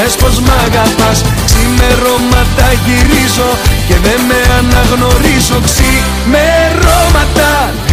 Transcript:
πες πως μ' αγαπάς. Ξημερώματα γυρίζω και δεν με αναγνωρίζω. Ξημερώματα